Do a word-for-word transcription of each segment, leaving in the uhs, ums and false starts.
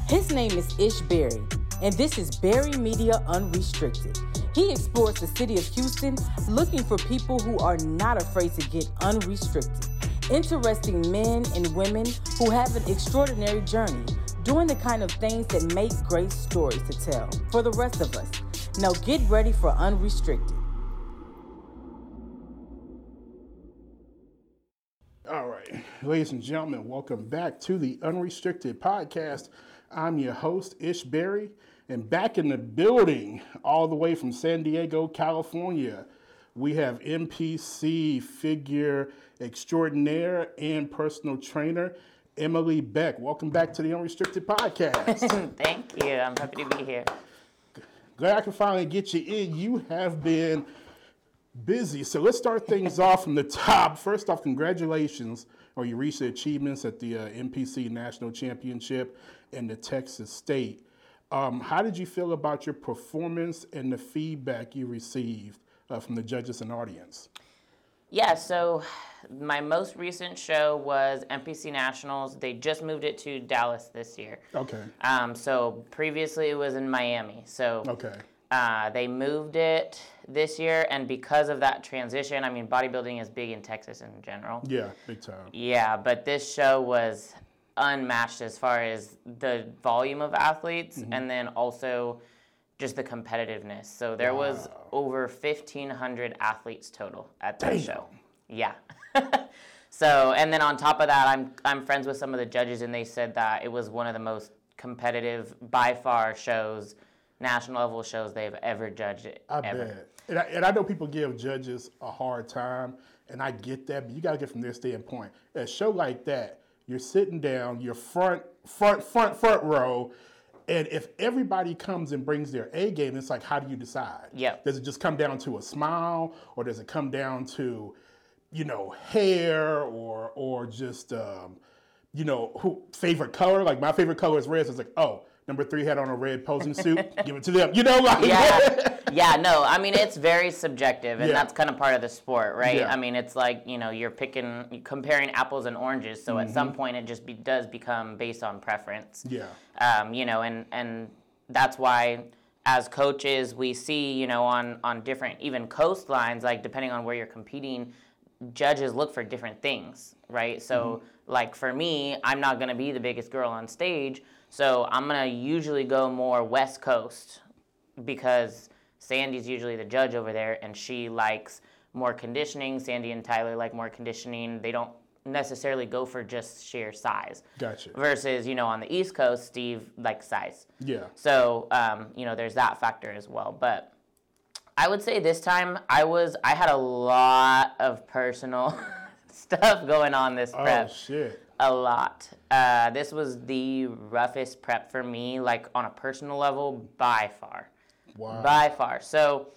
His name is Ish Berry, and this is Berry Media Unrestricted. He explores the city of Houston looking for people who are not afraid to get unrestricted. Interesting men and women who have an extraordinary journey, doing the kind of things that make great stories to tell for the rest of us. Now get ready for Unrestricted. All right, ladies and gentlemen, welcome back to the Unrestricted Podcast. I'm your host, Ish Berry, and back in the building, all the way from San Diego, California, we have M P C figure extraordinaire and personal trainer, Emily Beck. Welcome back to the Unrestricted Podcast. Thank you. I'm happy to be here. Glad I can finally get you in. You have been busy. So let's start things off from the top. First off, congratulations on your recent achievements at the uh, M P C National Championship and the Texas State. Um, how did you feel about your performance and the feedback you received uh, from the judges and audience? Yeah, so my most recent show was M P C Nationals. They just moved it to Dallas this year. Okay. Um, so previously it was in Miami. So Okay. uh, they moved it this year, and because of that transition, I mean, bodybuilding is big in Texas in general. Yeah, big time. Yeah, but this show was unmatched as far as the volume of athletes, mm-hmm. and then also just the competitiveness. So there wow. was over fifteen hundred athletes total at that Damn. show. Yeah. So, and then on top of that, I'm I'm friends with some of the judges, and they said that it was one of the most competitive, by far, shows, national level shows they've ever judged it. I ever. bet. And I, and I know people give judges a hard time, and I get that, but you got to get from their standpoint. At a show like that, you're sitting down, you're front, front, front, front row, and if everybody comes and brings their A game, it's like, how do you decide? Yep. Does it just come down to a smile, or does it come down to, you know, hair, or or just, um, you know, who favorite color? Like my favorite color is red, so it's like, oh, number three had on a red posing suit, give it to them. You know, like yeah. Yeah, no, I mean, it's very subjective, and yeah. that's kind of part of the sport, right? Yeah. I mean, it's like, you know, you're picking, you're comparing apples and oranges, so mm-hmm. at some point it just be, does become based on preference. Yeah. Um, you know, and, and that's why as coaches we see, you know, on, on different, even coastlines, like depending on where you're competing, judges look for different things, right? So, mm-hmm. like for me, I'm not going to be the biggest girl on stage, so I'm going to usually go more West Coast because Sandy's usually the judge over there, and she likes more conditioning. Sandy and Tyler like more conditioning. They don't necessarily go for just sheer size. Gotcha. Versus, you know, on the East Coast, Steve likes size. Yeah. So, um, you know, there's that factor as well. But I would say this time I was, I had a lot of personal stuff going on this prep. Oh, shit. A lot. Uh, this was the roughest prep for me, like on a personal level, by far. Wow. By far. So,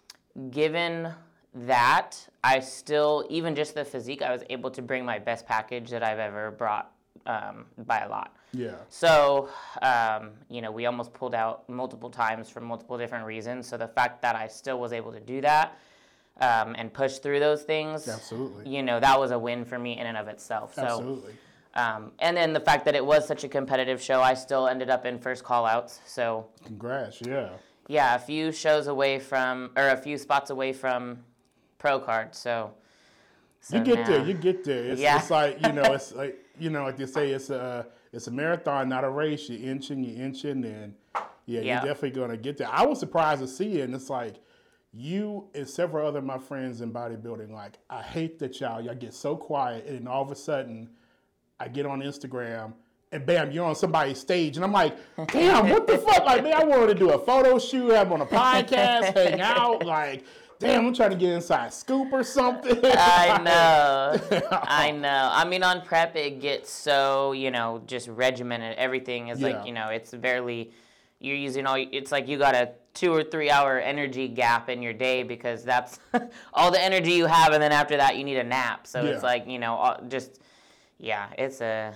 given that, I still, even just the physique, I was able to bring my best package that I've ever brought um, by a lot. Yeah. So, um, you know, we almost pulled out multiple times for multiple different reasons. So the fact that I still was able to do that um, and push through those things, absolutely, you know, that was a win for me in and of itself. So, absolutely. Um, and then the fact that it was such a competitive show, I still ended up in first call-outs. So, congrats, yeah. Yeah, a few shows away from, or a few spots away from pro card. So, so you get now, there, you get there. It's, yeah. it's like, you know, it's like, you know, like they say, it's a, it's a marathon, not a race. You're inching, you're inching, and yeah, yeah. you're definitely going to get there. I was surprised to see it, and it's like, you and several other of my friends in bodybuilding, like, I hate that y'all, y'all get so quiet, and then all of a sudden, I get on Instagram, and bam, you're on somebody's stage, and I'm like, damn, what the fuck? Like, man, I wanted to do a photo shoot, have on a podcast, hang out, like, damn, I'm trying to get inside Scoop or something. I know, I know. I mean, on prep, it gets so, you know, just regimented. Everything is yeah. like, you know, it's barely, you're using all, it's like you got a two or three hour energy gap in your day because that's all the energy you have, and then after that, you need a nap. So yeah. it's like, you know, just, yeah, it's a...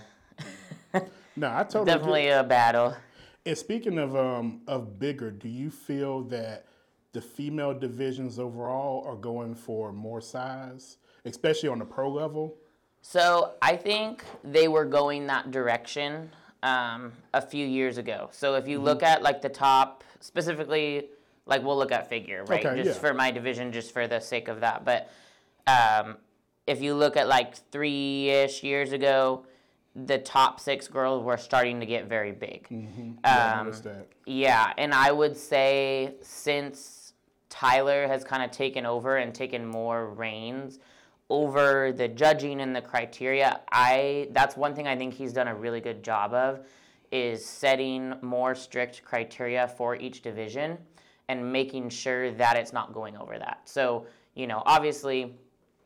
No, I totally definitely get. a battle. And speaking of um of bigger, do you feel that the female divisions overall are going for more size, especially on the pro level? So I think they were going that direction. um, a few years ago. So if you Mm-hmm. look at like the top, specifically, like we'll look at figure, right? Okay, just yeah. for my division, just for the sake of that. But um, if you look at like three-ish years ago, the top six girls were starting to get very big. Mm-hmm. Yeah, I Um, noticed that. yeah, and I would say since Tyler has kind of taken over and taken more reins over the judging and the criteria, I that's one thing I think he's done a really good job of, is setting more strict criteria for each division and making sure that it's not going over that. So, you know, obviously,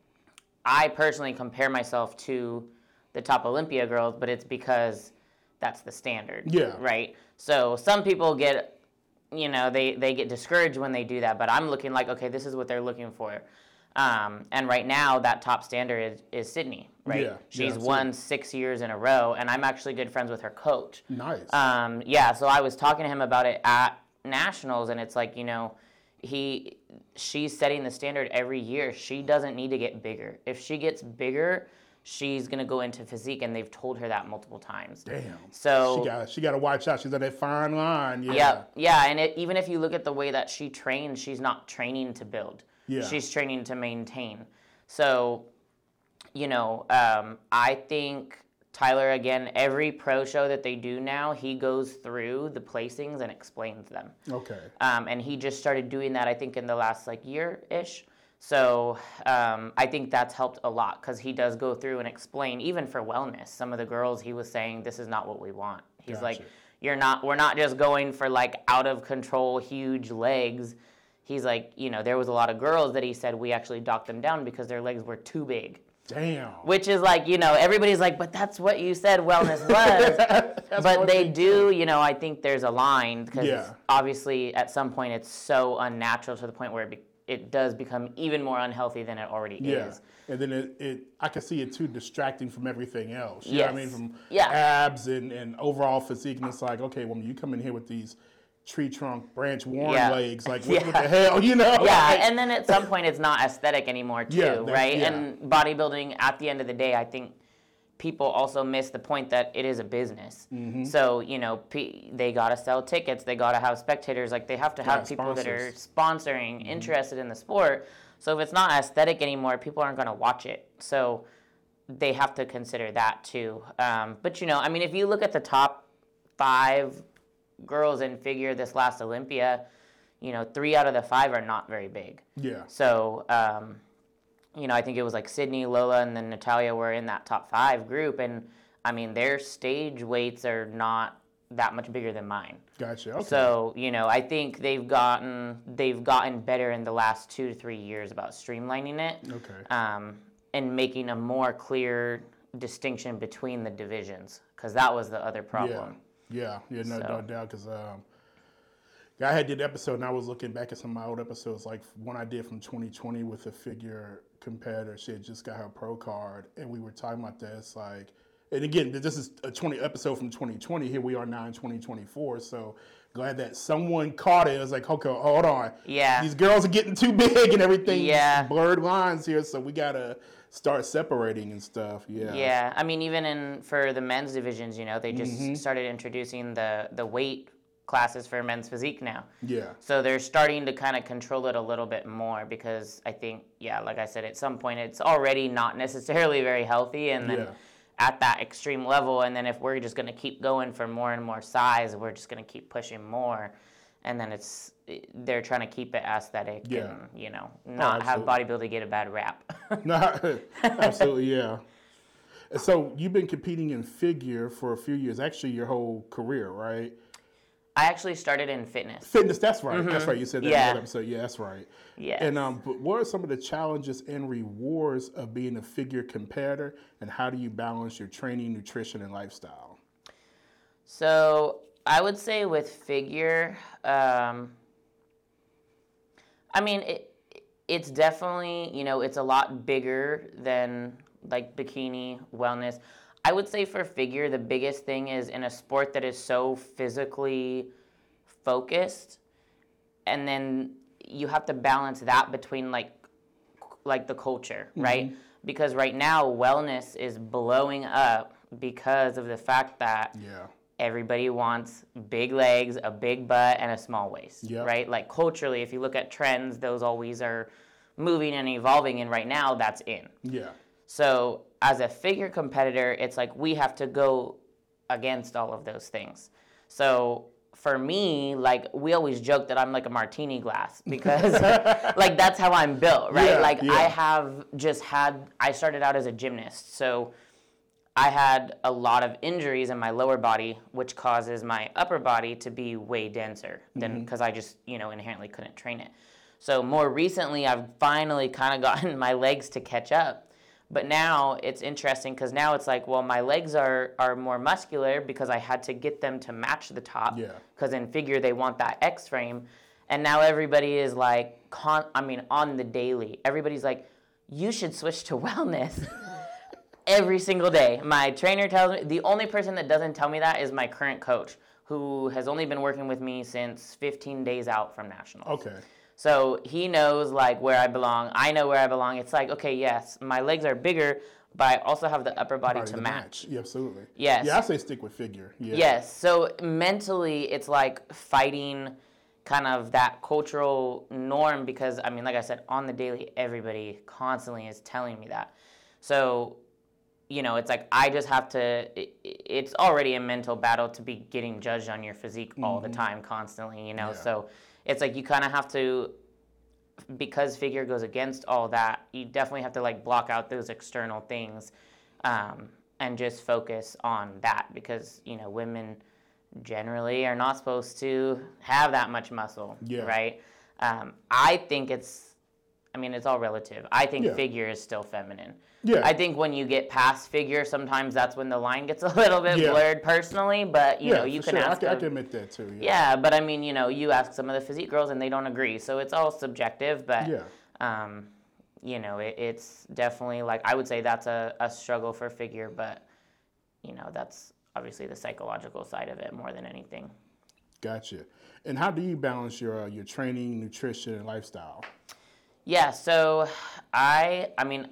I personally compare myself to the top Olympia girls, but it's because that's the standard, Yeah. right? So some people get, you know, they, they get discouraged when they do that, but I'm looking like, okay, this is what they're looking for. Um, and right now, that top standard is, is Sydney, right? Yeah, She's yeah, won six years in a row, and I'm actually good friends with her coach. Nice. Um, yeah, so I was talking to him about it at Nationals, and it's like, you know, he she's setting the standard every year. She doesn't need to get bigger. If she gets bigger, she's gonna go into physique, and they've told her that multiple times. Damn. So she got she got to watch out. She's on that fine line. Yeah. yeah, yeah, and it, even if you look at the way that she trains, she's not training to build. Yeah. She's training to maintain. So, you know, um, I think Tyler, again, every pro show that they do now, he goes through the placings and explains them. Okay. Um, and he just started doing that, I think, in the last like year-ish. So um, I think that's helped a lot because he does go through and explain, even for wellness. Some of the girls, he was saying, this is not what we want. He's Gotcha. like, you're not. We're not just going for like out of control, huge legs. He's like, you know, there was a lot of girls that he said we actually docked them down because their legs were too big. Damn. Which is like, you know, everybody's like, but that's what you said wellness was. But they do, you know, I think there's a line because Yeah. obviously at some point it's so unnatural to the point where it, be, it does become even more unhealthy than it already Yeah. is. And then it, it, I can see it too distracting from everything else. You know what I mean? Yes. From Yeah. abs and, and overall physique. And it's like, okay, woman, you come in here with these tree trunk branch worn Yeah. legs. Like, what, what Yeah. the hell? You know? Yeah, Like, and then at some point it's not aesthetic anymore too, Yeah, that's- right? yeah. And bodybuilding, at the end of the day, I think people also miss the point that it is a business. Mm-hmm. So, you know, p- they got to sell tickets, they got to have spectators, like they have to have Yeah, people that are sponsors. sponsoring, interested in the sport. So if it's not aesthetic anymore, people aren't going to watch it. So they have to consider that too. Um, but, you know, I mean, if you look at the top five girls in figure this last Olympia, you know, three out of the five are not very big. Yeah. So, um, you know, I think it was like Sydney, Lola, and then Natalia were in that top five group. And, I mean, their stage weights are not that much bigger than mine. Gotcha. Okay. So, you know, I think they've gotten they've gotten better in the last two to three years about streamlining it. Okay. Um, and making a more clear distinction between the divisions, because that was the other problem. Yeah, yeah, no, So. no doubt. Because um, I had did an episode, and I was looking back at some of my old episodes, like one I did from twenty twenty with a figure competitor. She had just got her pro card, and we were talking about that. It's like, and again, this is a twenty episode from twenty twenty. Here we are now in twenty twenty-four. So glad that someone caught it. It was like, okay, hold on. Yeah. These girls are getting too big and everything. Yeah. Blurred lines here, so we gotta start separating and stuff. Yeah. Yeah, I mean, even in for the men's divisions, you know, they just Mm-hmm. started introducing the the weight classes for men's physique now. Yeah. So they're starting to kind of control it a little bit more because I think, yeah, like I said, at some point it's already not necessarily very healthy, and then Yeah. at that extreme level, and then if we're just going to keep going for more and more size, we're just going to keep pushing more, and then it's they're trying to keep it aesthetic Yeah. and, you know, not have bodybuilding get a bad rap. No, absolutely, yeah. And so you've been competing in figure for a few years, actually your whole career, right? I actually started in fitness. Fitness, that's right. That's right. You said that Yeah. in that episode. Yeah, that's right. Yes. And um, but what are some of the challenges and rewards of being a figure competitor, and how do you balance your training, nutrition, and lifestyle? So I would say with figure, um, I mean, it, it's definitely, you know, it's a lot bigger than like bikini, wellness. I would say for figure, the biggest thing is in a sport that is so physically focused, and then you have to balance that between like like the culture, right? Because right now wellness is blowing up because of the fact that Yeah. everybody wants big legs, a big butt, and a small waist, Yep. right? Like culturally, if you look at trends, those always are moving and evolving, and right now that's in. Yeah. So as a figure competitor, it's like we have to go against all of those things. So for me, like we always joke that I'm like a martini glass because like that's how I'm built, right? Yeah, like yeah. I have just had, I started out as a gymnast. So I had a lot of injuries in my lower body, which causes my upper body to be way denser than because I just, you know, inherently couldn't train it. So more recently, I've finally kind of gotten my legs to catch up. But now it's interesting because now it's like, well, my legs are, are more muscular because I had to get them to match the top. Yeah. Because in figure, they want that X frame. And now everybody is like, con- I mean, on the daily, everybody's like, you should switch to wellness. Every single day. My trainer tells me, the only person that doesn't tell me that is my current coach, who has only been working with me since fifteen days out from nationals. Okay. So he knows like where I belong. I know where I belong. It's like, okay, yes, my legs are bigger, but I also have the upper body Body to to match. Yeah, absolutely. Yes. Yeah, I say stick with figure. Yeah. Yes. So mentally, it's like fighting kind of that cultural norm because, I mean, like I said, on the daily, everybody constantly is telling me that. So, you know, it's like I just have to, it, it's already a mental battle to be getting judged on your physique mm-hmm. all the time, constantly, you know. Yeah. So it's like you kind of have to, because figure goes against all that, you definitely have to like block out those external things um, and just focus on that because, you know, women generally are not supposed to have that much muscle, yeah. right? Um, I think it's, I mean, it's all relative. I think yeah. figure is still feminine. Yeah. I think when you get past figure, sometimes that's when the line gets a little bit yeah. blurred personally, but, you yeah, know, you can sure. ask... I can, a, I can admit that, too. Yeah. yeah, but, I mean, you know, you ask some of the physique girls and they don't agree, so it's all subjective, but, yeah. um, you know, it, it's definitely, like, I would say that's a, a struggle for figure, but, you know, that's obviously the psychological side of it more than anything. Gotcha. And how do you balance your uh, your training, nutrition, and lifestyle? Yeah, so I, I mean...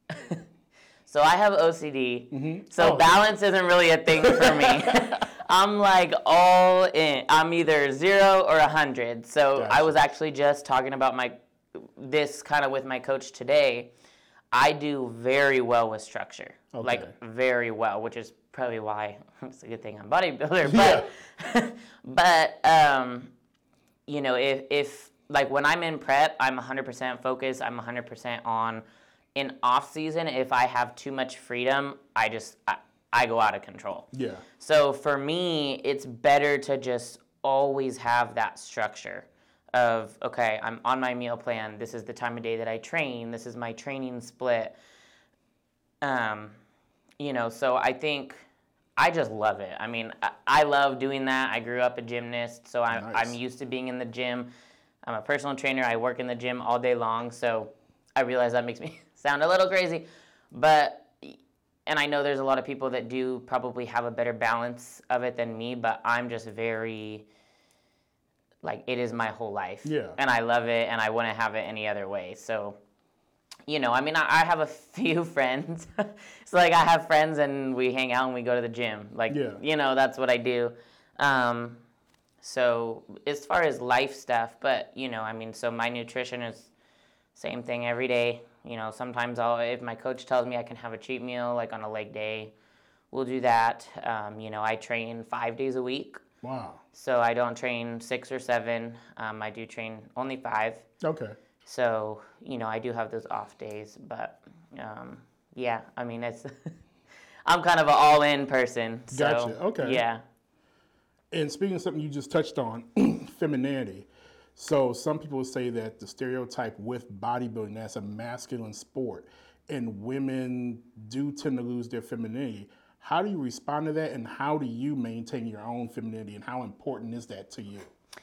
So I have O C D, mm-hmm. so oh. balance isn't really a thing for me. I'm like all in. I'm either zero or a hundred. So gotcha. I was actually just talking about my this kind of with my coach today. I do very well with structure, okay. like very well, which is probably why it's a good thing I'm a bodybuilder. But yeah. but um, you know, if if like when I'm in prep, I'm one hundred percent focused. I'm one hundred percent on. In off season, if I have too much freedom, I just I, I go out of control. Yeah. So for me, it's better to just always have that structure of, okay, I'm on my meal plan. This is the time of day that I train. This is my training split. Um, you know, so I think I just love it. I mean, I, I love doing that. I grew up a gymnast, so I, nice. I'm used to being in the gym. I'm a personal trainer. I work in the gym all day long, so I realize that makes me sound a little crazy, but, and I know there's a lot of people that do probably have a better balance of it than me, but I'm just very, like, it is my whole life. Yeah. And I love it, and I wouldn't have it any other way. So, you know, I mean, I, I have a few friends. So, like, I have friends, and we hang out, and we go to the gym. Like, yeah. you know, that's what I do. Um, so, as far as life stuff, but, you know, I mean, so my nutrition is same thing every day. You know, sometimes I'll, if my coach tells me I can have a cheat meal, like on a leg day, we'll do that. Um, you know, I train five days a week. Wow. So I don't train six or seven. Um, I do train only five. Okay. So, you know, I do have those off days. But, um, yeah, I mean, it's I'm kind of an all-in person. So, gotcha. Okay. Yeah. And speaking of something you just touched on, femininity. So some people say that the stereotype with bodybuilding, that's a masculine sport, and women do tend to lose their femininity. How do you respond to that, and how do you maintain your own femininity, and how important is that to you?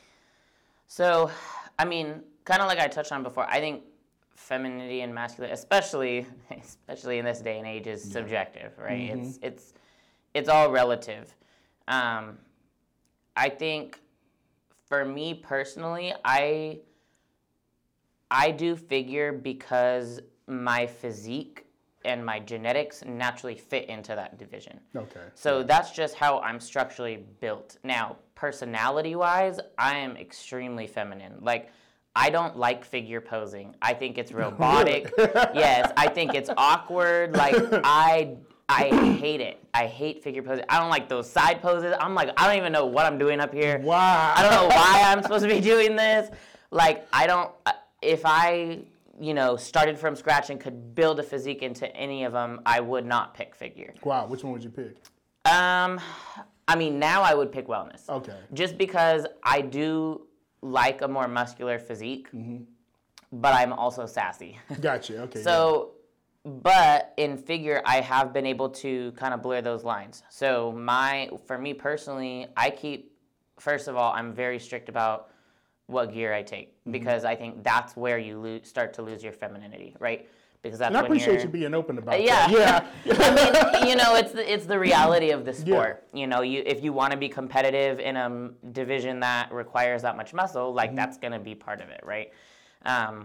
So, I mean, kind of like I touched on before, I think femininity and masculinity, especially especially in this day and age, is yeah. subjective, right? Mm-hmm. It's it's it's all relative. Um, I think. For me personally, I I do figure because my physique and my genetics naturally fit into that division. Okay. So that's just how I'm structurally built. Now, personality-wise, I am extremely feminine. Like, I don't like figure posing. I think it's robotic. Yes, I think it's awkward. Like, I I hate it. I hate figure posing. I don't like those side poses. I'm like, I don't even know what I'm doing up here. Wow. I don't know why I'm supposed to be doing this. Like, I don't, if I, you know, started from scratch and could build a physique into any of them, I would not pick figure. Wow, which one would you pick? Um, I mean, now I would pick wellness. Okay. Just because I do like a more muscular physique, mm-hmm. but I'm also sassy. Gotcha, okay. So, yeah. But in figure, I have been able to kind of blur those lines. So my, for me personally, I keep, first of all, I'm very strict about what gear I take, mm-hmm. because I think that's where you lo- start to lose your femininity, right? Because that's and I when appreciate you're, you being open about yeah. that. Yeah. I mean, you know, it's the, it's the reality of the sport. Yeah. You know, you if you want to be competitive in a division that requires that much muscle, like mm-hmm. that's going to be part of it, right? Um,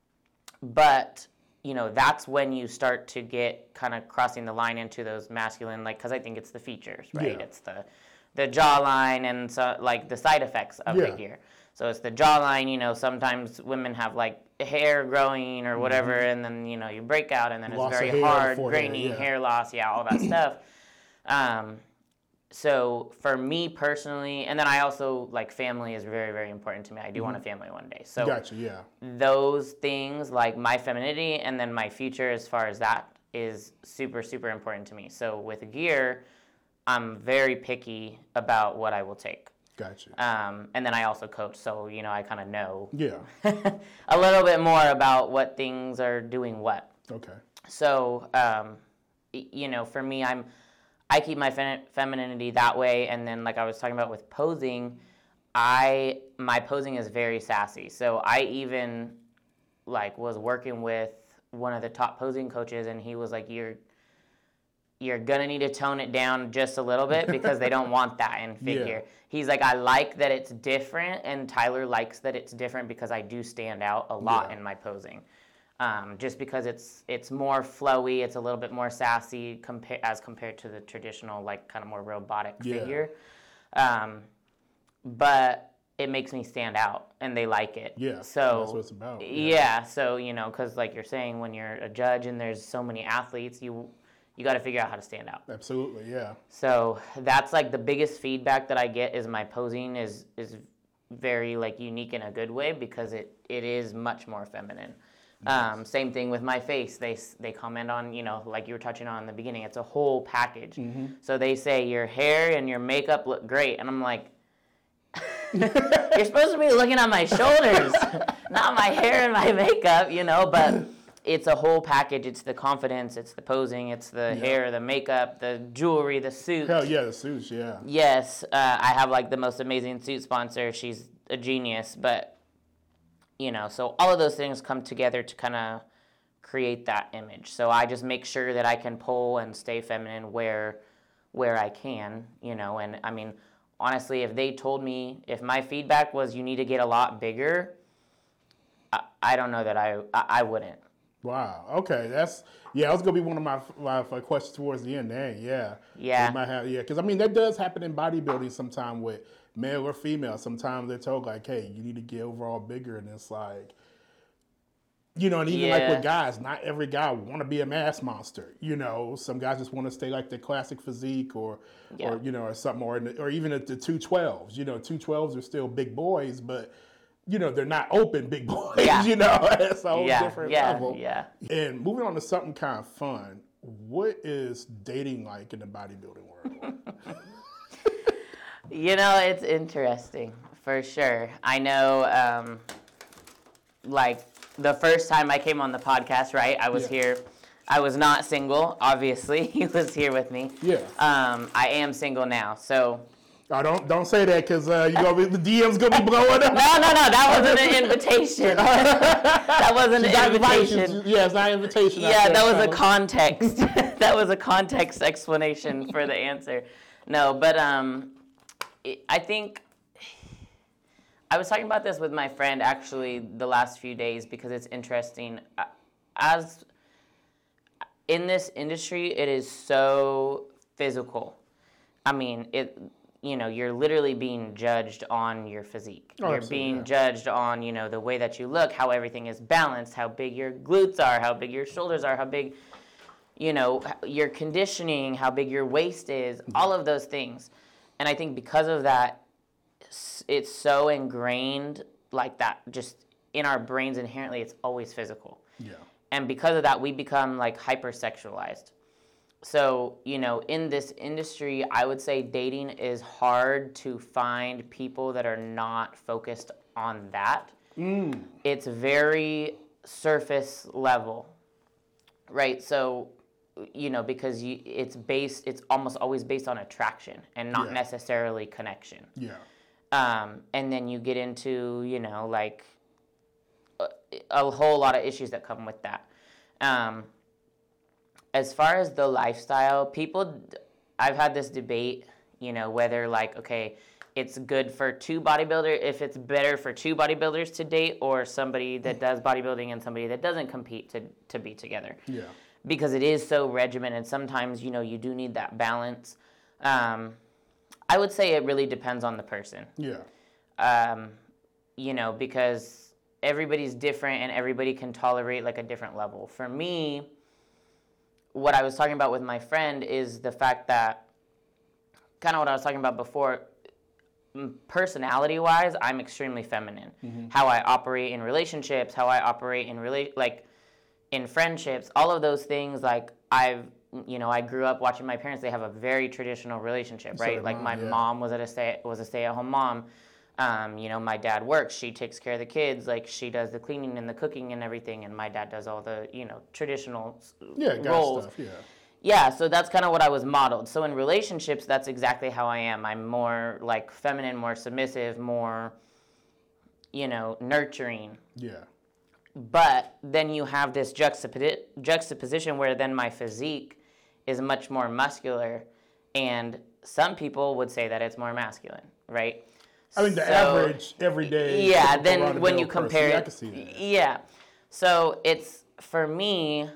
but you know, that's when you start to get kind of crossing the line into those masculine, like, because I think it's the features, right? Yeah. It's the the jawline and so like the side effects of yeah. the gear. So it's the jawline, you know, sometimes women have like hair growing or whatever, mm-hmm. and then, you know, you break out and then loss it's very hard, hair, grainy, yeah. hair loss, yeah, all that stuff. Um, so for me personally, and then I also, like, family is very, very important to me. I do mm-hmm. want a family one day. So gotcha, yeah. those things, like my femininity and then my future as far as that is super, super important to me. So with gear, I'm very picky about what I will take. Gotcha. Um, and then I also coach, so, you know, I kind of know yeah. a little bit more about what things are doing what. Okay. So, um, you know, for me, I'm, I keep my fem- femininity that way, and then like I was talking about with posing, I, my posing is very sassy. So I even, like, was working with one of the top posing coaches, and he was like, you're, you're going to need to tone it down just a little bit because they don't want that in figure. Yeah. He's like, I like that it's different, and Tyler likes that it's different because I do stand out a lot yeah. in my posing. Um, just because it's it's more flowy, it's a little bit more sassy compa- as compared to the traditional, like, kind of more robotic yeah. figure. Um, but it makes me stand out, and they like it. Yeah, so, that's what it's about. Yeah, yeah so, you know, because like you're saying, when you're a judge and there's so many athletes, you... you got to figure out how to stand out. Absolutely, yeah. So that's like the biggest feedback that I get is my posing is is very like unique in a good way because it, it is much more feminine. Nice. Um, same thing with my face. They they comment on, you know, like you were touching on in the beginning, it's a whole package. Mm-hmm. So they say your hair and your makeup look great. And I'm like, you're supposed to be looking at my shoulders, not my hair and my makeup, you know, but... it's a whole package. It's the confidence, it's the posing, it's the yeah. hair, the makeup, the jewelry, the suit. Hell yeah, the suits, yeah. Yes, uh, I have like the most amazing suit sponsor. She's a genius, but, you know, so all of those things come together to kind of create that image. So I just make sure that I can pull and stay feminine where, where I can, you know, and I mean, honestly, if they told me, if my feedback was you need to get a lot bigger, I, I don't know that I, I, I wouldn't. Wow. Okay. That's yeah. That was gonna be one of my, my, my questions towards the end. Dang. Yeah. Yeah. They might have, yeah. Because I mean, that does happen in bodybuilding sometimes with male or female. Sometimes they're told like, "Hey, you need to get overall bigger," and it's like, you know, and even yeah. like with guys, not every guy want to be a mass monster. You know, some guys just want to stay like the classic physique or, yeah. or you know, or something, or or even at the two twelves. You know, two twelves are still big boys, but. You know, they're not open big boys, yeah. you know, it's a whole yeah, different yeah, level. Yeah. And moving on to something kind of fun, what is dating like in the bodybuilding world? You know, it's interesting, for sure. I know, um, like, the first time I came on the podcast, right, I was yeah. here. I was not single, obviously. He was here with me. Yeah. Um, I am single now, so... Oh, don't don't say that because uh, you gonna be, the D M's gonna be blowing up. No, no, no, that wasn't an invitation. That wasn't an invitation. Yeah, it's not an invitation. Yeah, that was a context. That was a context explanation for the answer. No, but um, I think I was talking about this with my friend actually the last few days because it's interesting. As in this industry, it is so physical. I mean, it. You know, you're literally being judged on your physique. Oh, you're absolutely, being yeah. judged on, you know, the way that you look, how everything is balanced, how big your glutes are, how big your shoulders are, how big, you know, your conditioning, how big your waist is, all of those things. And I think because of that, it's so ingrained like that, just in our brains inherently, it's always physical. Yeah. And because of that, we become like hypersexualized. So, you know, in this industry, I would say dating is hard to find people that are not focused on that. Mm. It's very surface level, right? So, you know, because you, it's based, it's almost always based on attraction and not Yeah. necessarily connection. Yeah. Um, and then you get into, you know, like a, a whole lot of issues that come with that. Um, As far as the lifestyle, people, I've had this debate, you know, whether like, okay, it's good for two bodybuilders, if it's better for two bodybuilders to date or somebody that does bodybuilding and somebody that doesn't compete to, to be together. Yeah. Because it is so regimented. Sometimes, you know, you do need that balance. Um, I would say it really depends on the person. Yeah. Um, you know, because everybody's different and everybody can tolerate like a different level. For me, what I was talking about with my friend is the fact that, kind of what I was talking about before, personality-wise, I'm extremely feminine. Mm-hmm. How I operate in relationships, how I operate in rela- like in friendships, all of those things. Like I've, you know, I grew up watching my parents. They have a very traditional relationship, So right? did Like mine, my yeah. mom was at a stay was a stay-at-home mom. Um, you know, my dad works. She takes care of the kids. Like she does the cleaning and the cooking and everything, and my dad does all the, you know, traditional Yeah. Got roles. stuff. Yeah. Yeah, so that's kind of what I was modeled. So in relationships, that's exactly how I am. I'm more like feminine, more submissive, more, you know, nurturing. Yeah. But then you have this juxtap- juxtaposition where then my physique is much more muscular, and some people would say that it's more masculine, right? I mean, the So- average everyday. Yeah, typical then run-of-the-mill when you person, compare yeah, I it, can see that. yeah. So it's, for me,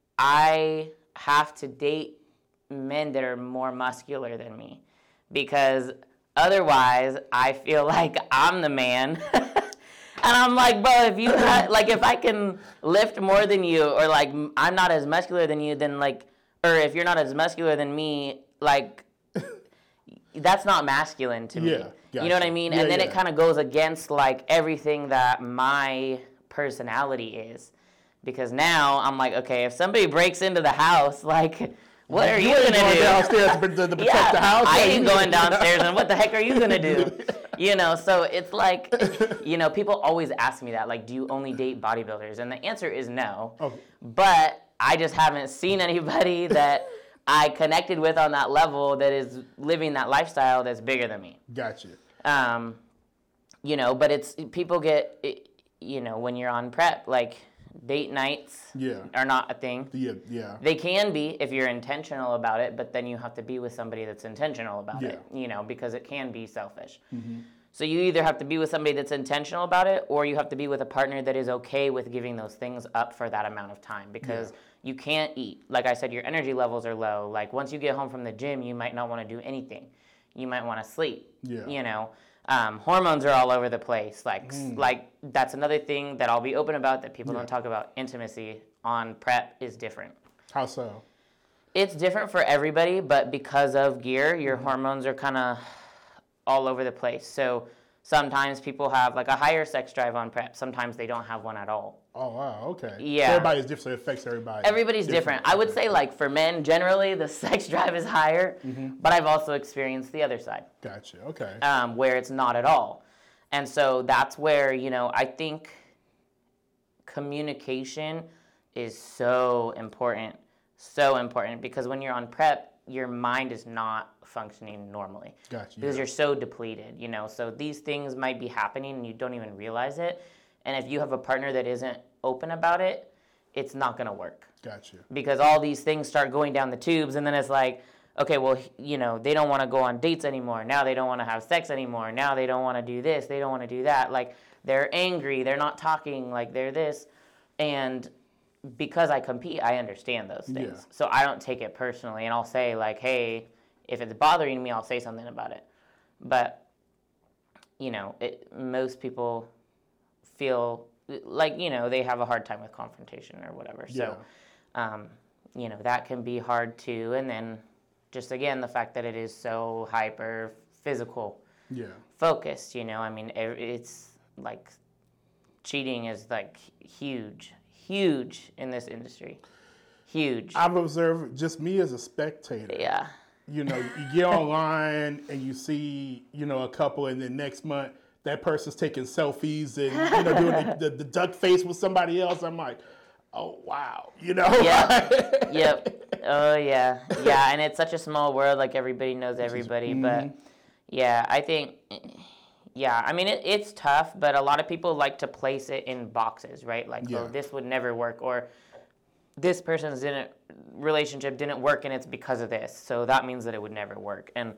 I have to date men that are more muscular than me, because otherwise I feel like I'm the man. And I'm like, bro, if you ha- like, if I can lift more than you, or like I'm not as muscular than you, then like, or if you're not as muscular than me, like, that's not masculine to me. Yeah, You know what I gotcha. mean? Yeah, And then yeah. it kind of goes against like everything that my personality is, because now I'm like, okay, if somebody breaks into the house, like, what are you, You ain't gonna going do? downstairs to, to, to protect Yeah, the house. I Yeah, ain't you- going downstairs, and what the heck are you gonna do? You know, so it's like, you know, people always ask me that, like, do you only date bodybuilders? And the answer is no. Okay. But I just haven't seen anybody that I connected with on that level that is living that lifestyle that's bigger than me. Gotcha. Um, you know, but it's, people get, you know, when you're on prep, like, date nights Yeah. are not a thing. Yeah. Yeah. They can be if you're intentional about it, but then you have to be with somebody that's intentional about Yeah. it, you know, because it can be selfish. Mm-hmm. So you either have to be with somebody that's intentional about it, or you have to be with a partner that is okay with giving those things up for that amount of time, because Yeah. you can't eat. Like I said, your energy levels are low. Like once you get home from the gym, you might not want to do anything. You might want to sleep, Yeah. you know. Um, hormones are all over the place. Like, Mm. like that's another thing that I'll be open about that people Yeah. don't talk about. Intimacy on prep is different. How so? It's different for everybody, but because of gear, your Mm-hmm. hormones are kind of all over the place. So sometimes people have like a higher sex drive on prep. Sometimes they don't have one at all. Oh wow. Okay. Yeah. So everybody's different. So it affects everybody. Everybody's different. I would say like for men, generally the sex drive is higher, Mm-hmm. but I've also experienced the other side. Gotcha. Okay. Um, where it's not at all. And so that's where, you know, I think communication is so important, so important, because when you're on prep, your mind is not functioning normally. Gotcha. Because Yeah. you're so depleted, you know. So these things might be happening and you don't even realize it. And if you have a partner that isn't open about it, it's not going to work. Gotcha. Because all these things start going down the tubes, and then it's like, okay, well, you know, they don't want to go on dates anymore. Now they don't want to have sex anymore. Now they don't want to do this. They don't want to do that. Like, they're angry. They're not talking. Like, they're this. And because I compete, I understand those things. Yeah. So I don't take it personally, and I'll say like, hey, if it's bothering me, I'll say something about it. But, you know, it, most people feel like, you know, they have a hard time with confrontation or whatever. So, yeah. um, you know, that can be hard too. And then just, again, the fact that it is so hyper physical yeah. focused, you know, I mean, it's like cheating is like huge, huge in this industry. Huge. I've observed, just me as a spectator. Yeah. You know, you get online and you see, you know, a couple, and then next month that person's taking selfies and, you know, doing the, the, the duck face with somebody else. I'm like, oh, wow, you know? Yep. Yep. Oh, yeah. Yeah, and it's such a small world, like everybody knows everybody. Mm-hmm. But, yeah, I think, yeah, I mean, it, it's tough, but a lot of people like to place it in boxes, right? Like, yeah. oh, this would never work, or this person's didn't relationship didn't work and it's because of this, so that means that it would never work. And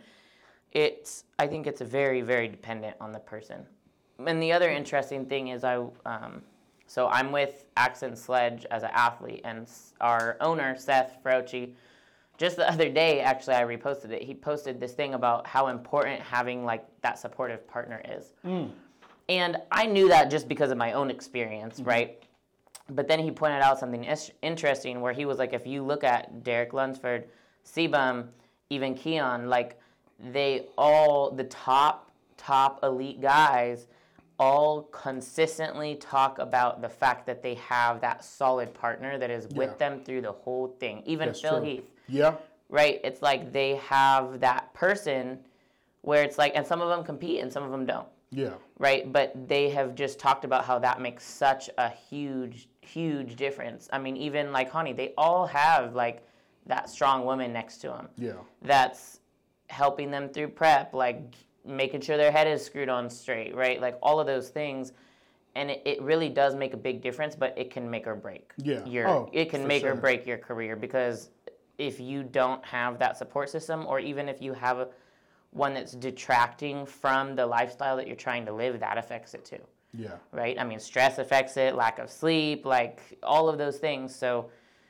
it's I think it's very, very dependent on the person. And the other interesting thing is I um, so I'm with Accent Sledge as an athlete, and our owner Seth Frochi, just the other day actually I reposted it. He posted this thing about how important having like that supportive partner is. Mm. And I knew that just because of my own experience, mm-hmm. right? But then he pointed out something is- interesting where he was like, if you look at Derek Lunsford, Sebum, even Keon, like they all, the top, top elite guys, all consistently talk about the fact that they have that solid partner that is with yeah. them through the whole thing. Even That's Phil true. Heath. Yeah. Right? It's like they have that person where it's like, and some of them compete and some of them don't. Yeah. Right? But they have just talked about how that makes such a huge, huge difference. I mean, even like Honey, they all have like that strong woman next to them. Yeah. That's helping them through prep, like making sure their head is screwed on straight, right? Like all of those things. And it, it really does make a big difference, but it can make or break. Yeah. Your, oh, it can make sure. or break your career, because if you don't have that support system, or even if you have a one that's detracting from the lifestyle that you're trying to live, that affects it too. Yeah. Right? I mean, stress affects it, lack of sleep, like all of those things. So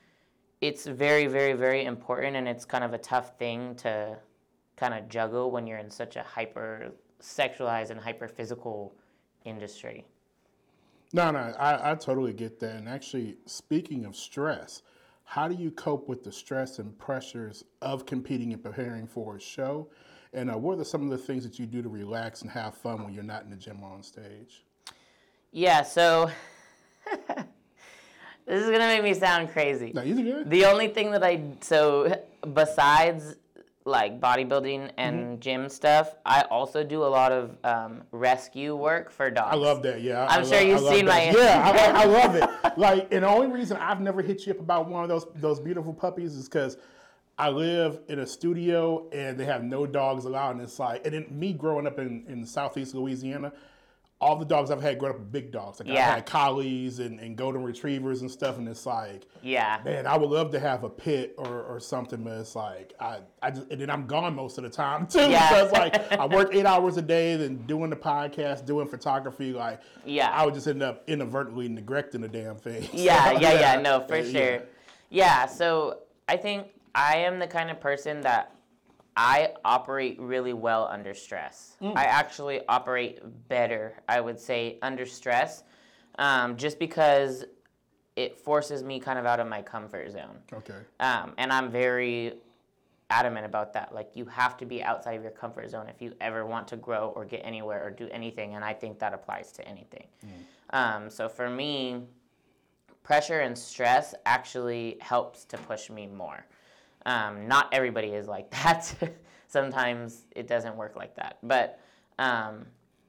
it's very, very, very important, and it's kind of a tough thing to kind of juggle when you're in such a hyper sexualized and hyper physical industry. No, no, I, I totally get that. And actually, speaking of stress, how do you cope with the stress and pressures of competing and preparing for a show? And uh, what are some of the things that you do to relax and have fun when you're not in the gym or on stage? Yeah, so this is going to make me sound crazy. No, you're good. The only thing that I, so besides like bodybuilding and mm-hmm. gym stuff, I also do a lot of um, rescue work for dogs. I love that, yeah. I'm I sure love, you've seen my... Yeah, I, I love it. Like, and the only reason I've never hit you up about one of those those beautiful puppies is because I live in a studio and they have no dogs allowed, and it's like, and then me growing up in, in southeast Louisiana, all the dogs I've had growing up are big dogs. Like yeah. I've had collies and, and golden retrievers and stuff, and it's like, yeah, man, I would love to have a pit or, or something, but it's like, I, I just, and then I'm gone most of the time too. Yeah. So it's like, I work eight hours a day, then doing the podcast, doing photography, like, yeah. I would just end up inadvertently neglecting the damn thing. Yeah, so, yeah, yeah, no, for yeah. sure. Yeah, so I think I am the kind of person that I operate really well under stress. Mm. I actually operate better, I would say, under stress, um, just because it forces me kind of out of my comfort zone. Okay. Um, and I'm very adamant about that. Like, you have to be outside of your comfort zone if you ever want to grow or get anywhere or do anything, and I think that applies to anything. Mm. Um, so for me, pressure and stress actually helps to push me more. Um, not everybody is like that. Sometimes it doesn't work like that. But, um,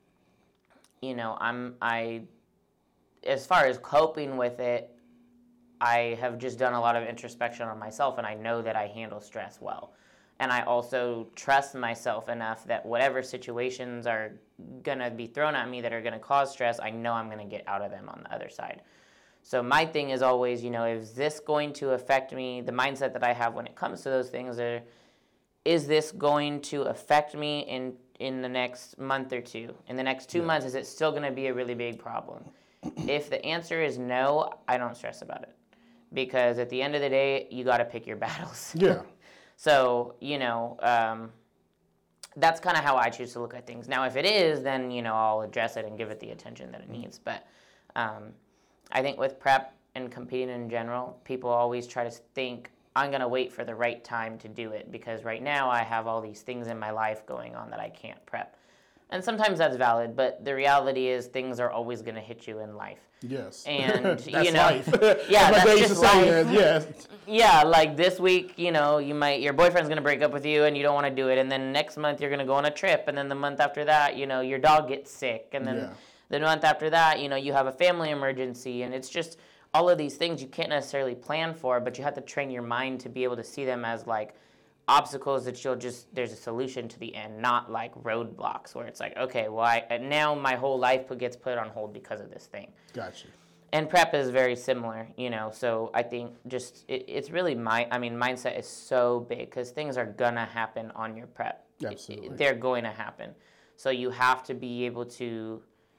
you know, I'm, I, as far as coping with it, I have just done a lot of introspection on myself, and I know that I handle stress well. And I also trust myself enough that whatever situations are going to be thrown at me that are going to cause stress, I know I'm going to get out of them on the other side. So my thing is always, you know, is this going to affect me? The mindset that I have when it comes to those things are, is this going to affect me in, in the next month or two? In the next two yeah. months, is it still going to be a really big problem? If the answer is no, I don't stress about it. because at the end of the day, you got to pick your battles. Yeah. So, you know, um, that's kind of how I choose to look at things. Now, if it is, then, you know, I'll address it and give it the attention that it needs. But um, I think with prep and competing in general, people always try to think, I'm going to wait for the right time to do it because right now I have all these things in my life going on that I can't prep. And sometimes that's valid, but the reality is things are always going to hit you in life. Yes. And, that's you know, life. yeah, that's, that's just life. Is, yes. Yeah, like this week, you know, you might your boyfriend's going to break up with you and you don't want to do it. And then next month you're going to go on a trip. And then the month after that, you know, your dog gets sick. And then Yeah. the month after that, you know, you have a family emergency. And it's just all of these things you can't necessarily plan for, but you have to train your mind to be able to see them as like obstacles that you'll just, there's a solution to the end, not like roadblocks where it's like, okay, well, I, now my whole life gets put on hold because of this thing. Gotcha. And prep is very similar, you know, so I think just, it, it's really, my, I mean, mindset is so big because things are going to happen on your prep. Absolutely. They're going to happen. So you have to be able to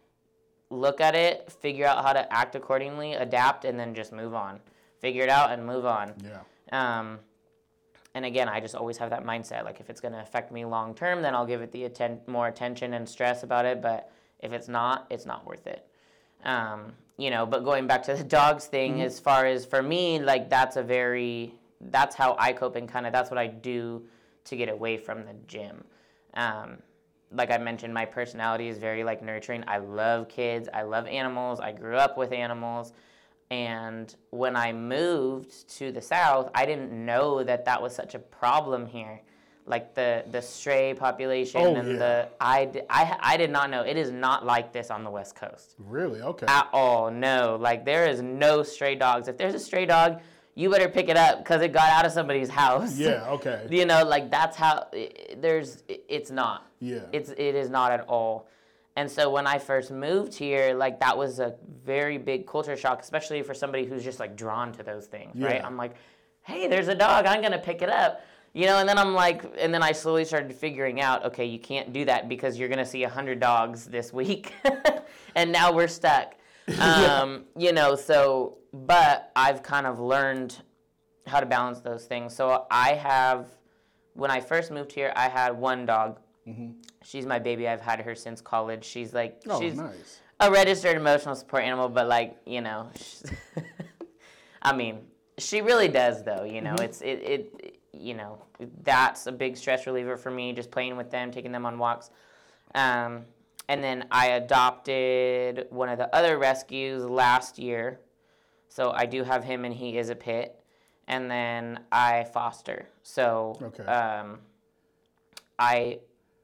look at it, figure out how to act accordingly, adapt, and then just move on. Figure it out and move on. Yeah. Um, and again, I just always have that mindset. Like, if it's going to affect me long term, then I'll give it the atten- more attention and stress about it. But if it's not, it's not worth it. Um, you know, but going back to the dogs thing, mm-hmm. as far as for me, like, that's a very, that's how I cope and kind of that's what I do to get away from the gym. Um, like I mentioned, my personality is very, like, nurturing. I love kids. I love animals. I grew up with animals. And when I moved to the South, I didn't know that that was such a problem here. Like the, the stray population oh, and yeah. the, I, I, I did not know. It is not like this on the West Coast. Really? Okay. At all, no. Like, there is no stray dogs. If there's a stray dog, you better pick it up because it got out of somebody's house. Yeah, okay. You know, like, that's how, it, there's, it, it's not. Yeah. It's, it is not at all. And so when I first moved here, like, that was a very big culture shock, especially for somebody who's just, like, drawn to those things, yeah. right? I'm like, hey, there's a dog. I'm going to pick it up. You know, and then I'm like, and then I slowly started figuring out, okay, you can't do that because you're going to see one hundred dogs this week. And now we're stuck. Um, you know, so, but I've kind of learned how to balance those things. So I have, when I first moved here, I had one dog. Mm-hmm. She's my baby. I've had her since college. She's like, oh, she's nice. a registered emotional support animal, but like, you know, I mean, she really does though, you know, mm-hmm. it's, it, it, you know, that's a big stress reliever for me, just playing with them, taking them on walks. Um, and then I adopted one of the other rescues last year. So I do have him and he is a pit. And then I foster. So okay. um, I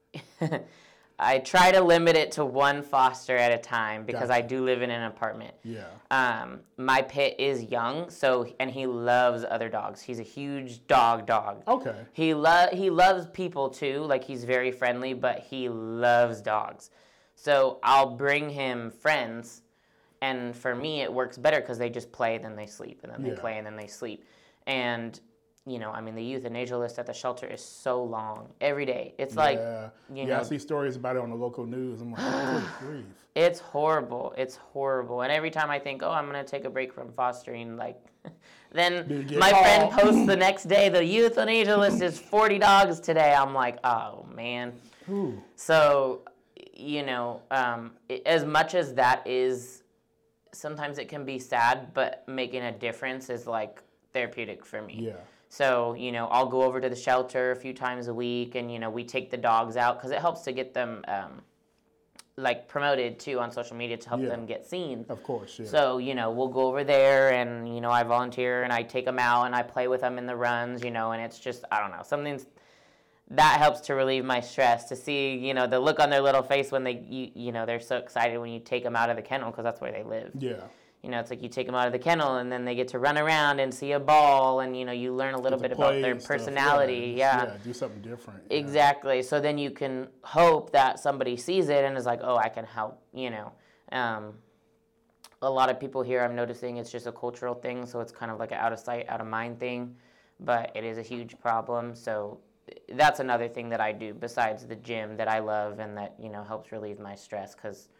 I try to limit it to one foster at a time because gotcha. I do live in an apartment. Yeah. Um, my pit is young, so and he loves other dogs. He's a huge dog dog. Okay. He lo- he loves people too. Like, he's very friendly, but he loves dogs. So I'll bring him friends, and for me it works better because they just play, then they sleep, and then they yeah. play, and then they sleep. And you know, I mean, the euthanasia list at the shelter is so long every day. It's like, yeah. you yeah, know, I see stories about it on the local news. I'm like, oh, good grief. It's horrible. It's horrible. And every time I think, oh, I'm going to take a break from fostering, like, then my called. friend posts the next day, the euthanasia list is forty dogs today. I'm like, oh, man. Ooh. So, you know, um, it, as much as that is, sometimes it can be sad, but making a difference is, like, therapeutic for me. Yeah. So, you know, I'll go over to the shelter a few times a week, and, you know, we take the dogs out because it helps to get them, um, like, promoted, too, on social media to help yeah. them get seen. Of course, yeah. So, you know, we'll go over there, and, you know, I volunteer, and I take them out, and I play with them in the runs, you know, and it's just, I don't know, something that helps to relieve my stress, to see, you know, the look on their little face when they, you, you know, they're so excited when you take them out of the kennel because that's where they live. Yeah. You know, it's like you take them out of the kennel and then they get to run around and see a ball and, you know, you learn a little bit about their personality. Yeah, Yeah. yeah, do something different. Exactly. Yeah. So then you can hope that somebody sees it and is like, oh, I can help, you know. Um, a lot of people here, I'm noticing it's just a cultural thing, so it's kind of like an out of sight, out of mind thing, but it is a huge problem. So that's another thing that I do besides the gym that I love and that, you know, helps relieve my stress because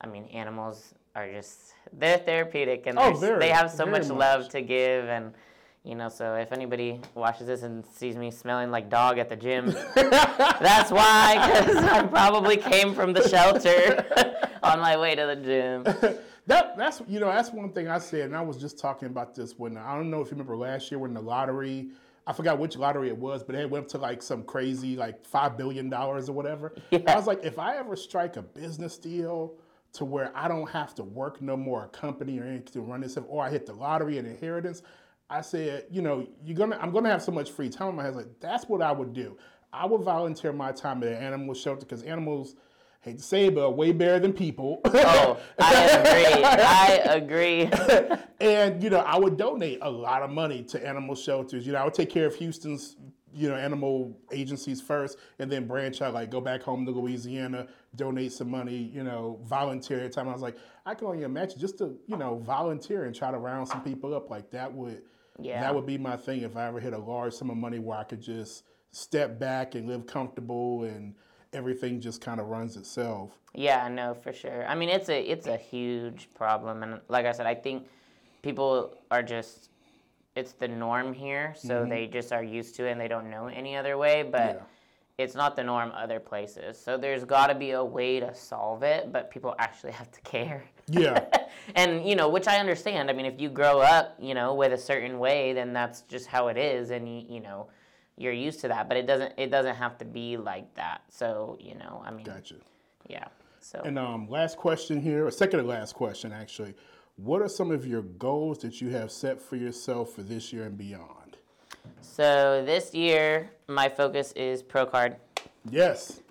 I mean, animals are just, they're therapeutic, and Oh, they're- very, they have so very much much. love to give, and, you know, so if anybody watches this and sees me smelling like dog at the gym, that's why, because I probably came from the shelter on my way to the gym. That that's you know that's one thing I said, and I was just talking about this when I don't know if you remember last year when the lottery, I forgot which lottery it was, but it went up to like some crazy like five billion dollars or whatever. Yeah. I was like, if I ever strike a business deal to where I don't have to work no more a company or anything to run this stuff, or I hit the lottery and inheritance, I said, you know, you're gonna I'm gonna have so much free time in my head. Like that's what I would do. I would volunteer my time at an animal shelter because animals. Hate to say it, but are way better than people. Oh, I agree. I agree. And, you know, I would donate a lot of money to animal shelters. You know, I would take care of Houston's, you know, animal agencies first and then branch out, like go back home to Louisiana, donate some money, you know, volunteer every time. I was like, I can only imagine just to, you know, volunteer and try to round some people up. Like that would, Yeah. that would be my thing if I ever hit a large sum of money where I could just step back and live comfortable and everything just kind of runs itself. Yeah, no, for sure. I mean, it's a it's a huge problem, and like I said, I think people are just it's the norm here, so mm-hmm. they just are used to it and they don't know any other way. But yeah. it's not the norm other places. So there's got to be a way to solve it, but people actually have to care. Yeah. And you know, which I understand. I mean, if you grow up, you know, with a certain way, then that's just how it is, and you, you know. You're used to that, but it doesn't. It doesn't have to be like that. So you know, I mean, gotcha. Yeah. So. And um, last question here, or second to last question actually. What are some of your goals that you have set for yourself for this year and beyond? So this year, my focus is Pro Card. Yes.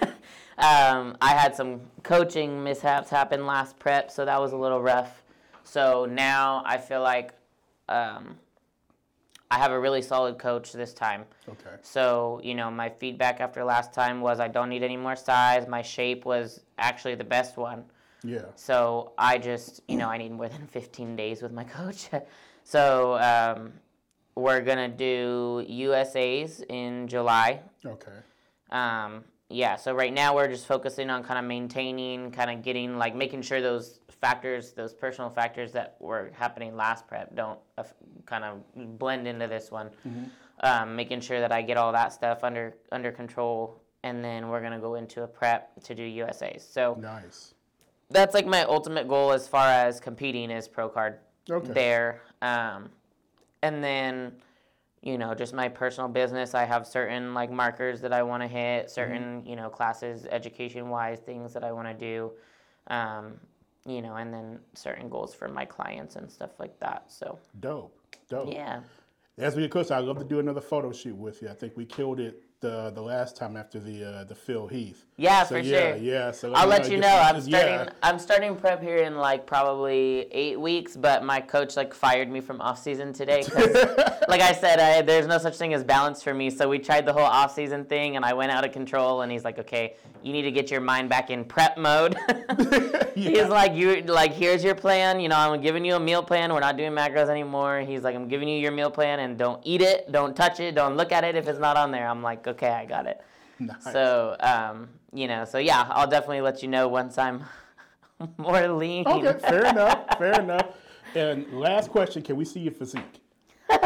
um, I had some coaching mishaps happen last prep, so that was a little rough. So now I feel like. Um, I have a really solid coach this time. Okay. So, you know, my feedback after last time was I don't need any more size. My shape was actually the best one. Yeah. So I just, you know, I need more than fifteen days with my coach. So um, we're going to do U S As in July. Okay. Um, yeah, so right now we're just focusing on kind of maintaining, kind of getting, like, making sure those factors, those personal factors that were happening last prep don't uh, kind of blend into this one. Mm-hmm. Um, making sure that I get all that stuff under under control, and then we're going to go into a prep to do U S As. So nice. That's, like, my ultimate goal as far as competing is Pro Card okay. there. Um, and then... You know, just my personal business. I have certain like markers that I want to hit, certain mm-hmm. you know classes, education-wise things that I want to do, um, you know, and then certain goals for my clients and stuff like that. So dope, dope. Yeah. As we coach, I'd love to do another photo shoot with you. I think we killed it the the last time after the uh, the Phil Heath. Yeah, so, for yeah, sure. Yeah, so I'll let you know. I'm starting. Yeah. I'm starting prep here in like probably eight weeks. But my coach like fired me from off season today because, like I said, I, there's no such thing as balance for me. So we tried the whole off season thing, and I went out of control. And he's like, "Okay, you need to get your mind back in prep mode." yeah. He's like, "You like here's your plan. You know, I'm giving you a meal plan. We're not doing macros anymore." He's like, "I'm giving you your meal plan, and don't eat it, don't touch it, don't look at it if it's not on there." I'm like, "Okay, I got it." Nice. So, um, you know, so yeah, I'll definitely let you know once I'm more lean. Okay, fair enough, fair enough. And last question, can we see your physique? Sure.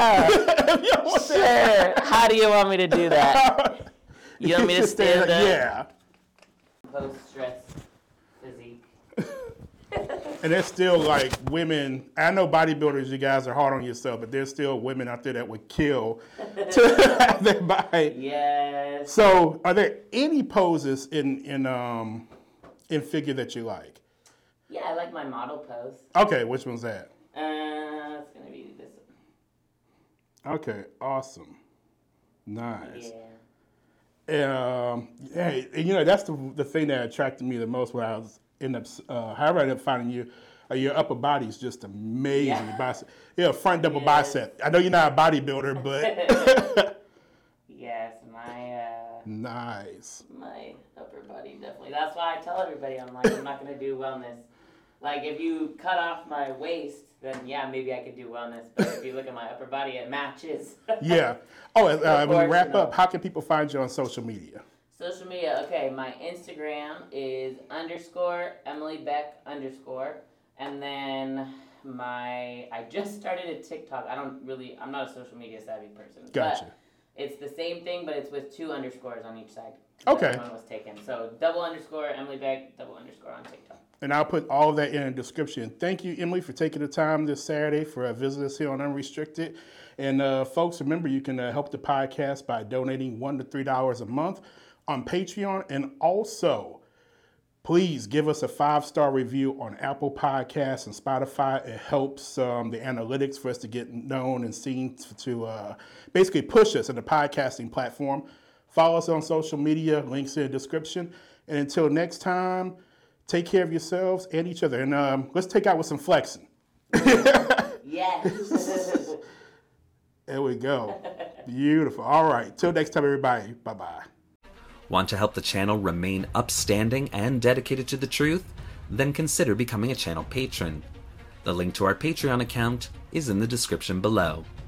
How do you want me to do that? You want me to stand up? Yeah. Post-stress physique. And there's still like women, I know bodybuilders, you guys are hard on yourself, but there's still women out there that would kill to have their body. Yes. So are there any poses in in um in figure that you like? Yeah, I like my model pose. Okay, which one's that? Uh, it's gonna be this one. Okay, awesome. Nice. Yeah. And, um, hey, and, you know, that's the the thing that attracted me the most when I was end up, uh, however I ended up finding you, uh, your upper body is just amazing. Yeah. Bicep. Yeah, front double Yes. bicep. I know you're not a bodybuilder, but. Yes, my, uh, nice. my upper body definitely. That's why I tell everybody, I'm like, I'm not going to do wellness. Like, if you cut off my waist, then yeah, maybe I could do wellness. But if you look at my upper body, it matches. Yeah. Oh, uh, when we wrap up, how can people find you on social media? Social media, okay, my Instagram is underscore Emily Beck underscore. And then my, I just started a TikTok. I don't really, I'm not a social media savvy person. Gotcha. But it's the same thing, but it's with two underscores on each side. Okay. One was taken. So double underscore Emily Beck, double underscore on TikTok. And I'll put all of that in the description. Thank you, Emily, for taking the time this Saturday for uh, visiting us here on Unrestricted. And uh, folks, remember, you can uh, help the podcast by donating one to three dollars a month on Patreon. And also, please give us a five-star review on Apple Podcasts and Spotify. It helps um, the analytics for us to get known and seen to, to uh, basically push us in the podcasting platform. Follow us on social media, links in the description. And until next time, take care of yourselves and each other. And um, let's take out with some flexing. Yes. There we go. Beautiful. All right. Till next time, everybody. Bye-bye. Want to help the channel remain upstanding and dedicated to the truth? Then consider becoming a channel patron. The link to our Patreon account is in the description below.